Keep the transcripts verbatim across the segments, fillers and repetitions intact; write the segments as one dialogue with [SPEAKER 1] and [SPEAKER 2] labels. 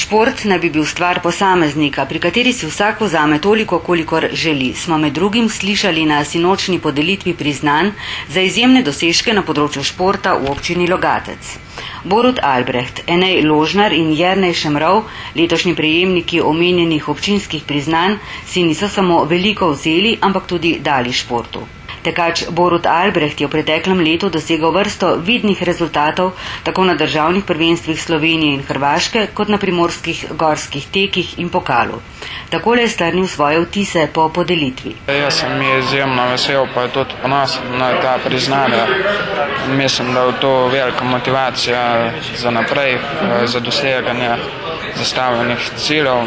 [SPEAKER 1] Šport naj bi bil stvar posameznika, pri kateri si vsak vzame toliko, kolikor želi. Smo med drugim slišali na sinočni podelitvi priznanj za izjemne dosežke na področju športa v občini Logatec. Borut Albrecht, Enej Ložnar in Jernej Šemrov, letošnji prejemniki omenjenih občinskih priznanj, si niso samo veliko vzeli, ampak tudi dali športu. Tekač Borut Albrecht je v preteklem letu dosegal vrsto vidnih rezultatov tako na državnih prvenstvih Slovenije in Hrvaške, kot na primorskih gorskih tekih in pokalu. Takole je strnil svoje vtise po podelitvi.
[SPEAKER 2] Jaz sem izjemno vesel, pa je tudi ponosen na ta priznanja. Mislim, da je to velika motivacija za naprej, za doseganje zastavljenih ciljev.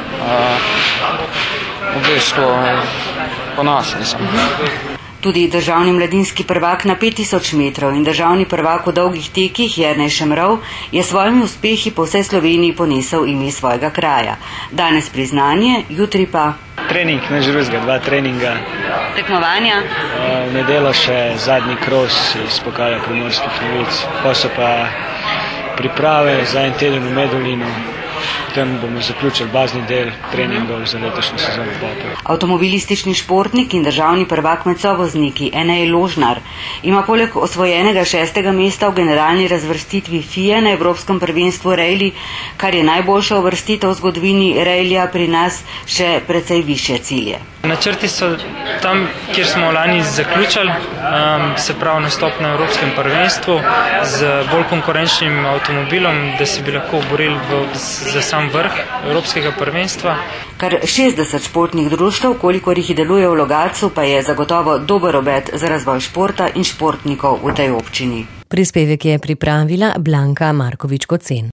[SPEAKER 2] V bistvu ponosen sem.
[SPEAKER 1] Tudi državni mladinski prvak na pet tisoč metrov in državni prvak v dolgih tekih Jernej Šemrov je s svojimi uspehi po vsej Sloveniji ponesel ime svojega kraja. Danes priznanje, jutri pa
[SPEAKER 3] trening, ne žruzga, dva treninga.
[SPEAKER 1] Tekmovanja?
[SPEAKER 3] V nedeljo še zadnji kros iz pokala Primorskih novic. Pa so pa priprave za en teden v Medulinu. Tam bomo zaključili bazni del treningov za letošnjo sezono.
[SPEAKER 1] Avtomobilistični športnik in državni prvak med sovozniki Enej Ložnar ima poleg osvojenega šestega mesta v generalni razvrstitvi F I E na Evropskem prvenstvu rejli, kar je najboljša uvrstitev v zgodovini rejlja pri nas, še precej višje cilje.
[SPEAKER 4] Načrti so tam, kjer smo lani zaključili, um, se pravi nastop na Evropskem prvenstvu z bolj konkurenčnim avtomobilom, da se bi lahko borili v, za sam vrh Evropskega prvenstva.
[SPEAKER 1] Kar šestdeset športnih društev, kolikor jih deluje v Logatcu, pa je zagotovo dober obet za razvoj športa in športnikov v tej občini.
[SPEAKER 5] Prispevek je pripravila Blanka Markovič-Kocen.